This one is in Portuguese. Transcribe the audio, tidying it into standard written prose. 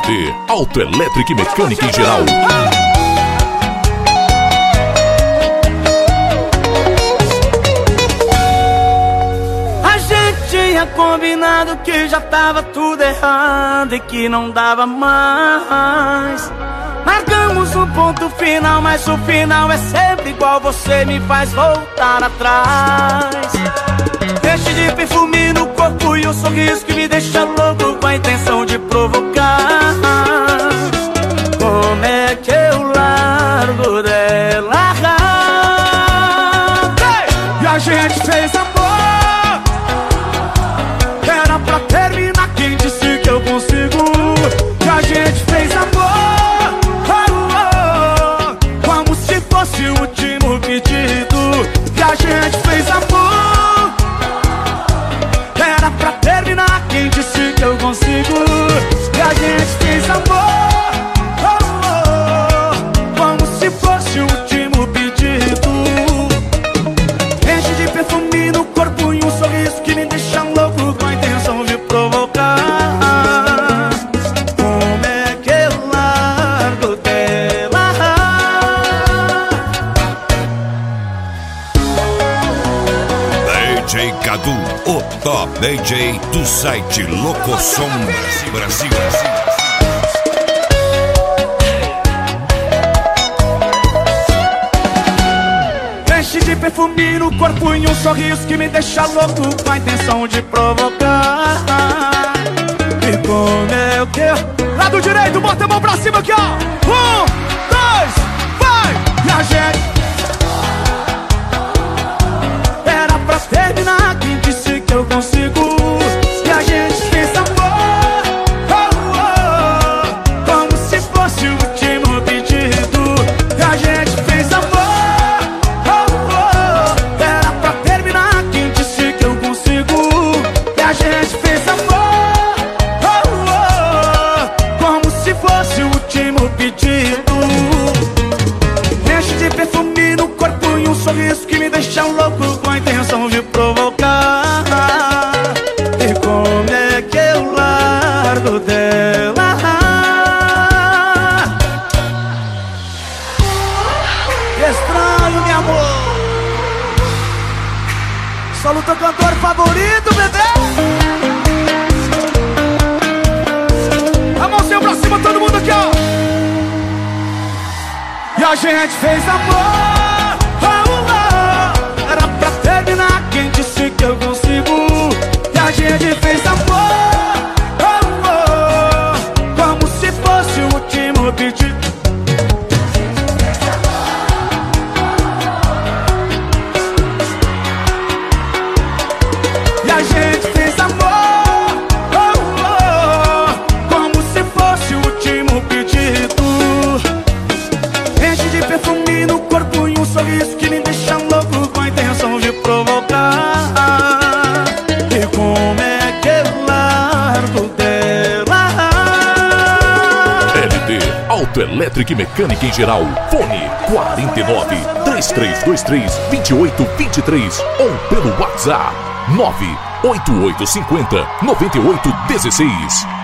LT Autoelétrica e Mecânica em geral. A gente tinha combinado que já tava tudo errado e que não dava mais. Marcamos um ponto final, mas o final é sempre igual. Você me faz voltar atrás. Enche de perfume no corpo e um sorriso que me deixa louco, com a intenção de provocar. Como é que eu largo dela? E a gente fez amor. Era pra terminar, quem disse que eu consigo? E a gente fez amor, como se fosse o último pedido. E a gente fez amor. Era pra terminar, quem disse que eu consigo? E a gente fez amor, como se fosse o último pedido. Enche de perfume no corpo e um sorriso que me deixa louco, com a intenção de provocar. Como é que eu largo dela? DJ Cadu, o top DJ do site Locosom Brasil. Enche de perfume no corpo e um sorriso que me deixa louco, com a intenção de provocar. E como é que eu... Lado direito, bota a mão pra cima aqui, ó. 1, 2, vai! E a gente... Era pra terminar, quem disse que eu consigo? E a gente fez amor, como se fosse o último pedido. E a gente fez amor, era pra terminar, quem disse que eu consigo? E a gente fez amor, como se fosse o último pedido. Enche de perfume no corpo e um sorriso que me deixa louco, com a intenção de provocar. E como é que eu largo dela? Que estranho, meu amor. Solo teu cantor favorito, bebê. A mãozinha pra cima, todo mundo aqui, ó. E a gente fez amor, era pra terminar, quem disse que eu consigo? E a gente fez amor, como se fosse o último pedido. E a gente fez amor, como se fosse o último pedido. Enche de perfume no corpo e um sorriso que me deixa louco, com a intenção de provocar. E como é que eu largo dela? LT Autoelétrica e Mecânica em geral. Fone 49 3323 2823 ou pelo WhatsApp 98850 9816.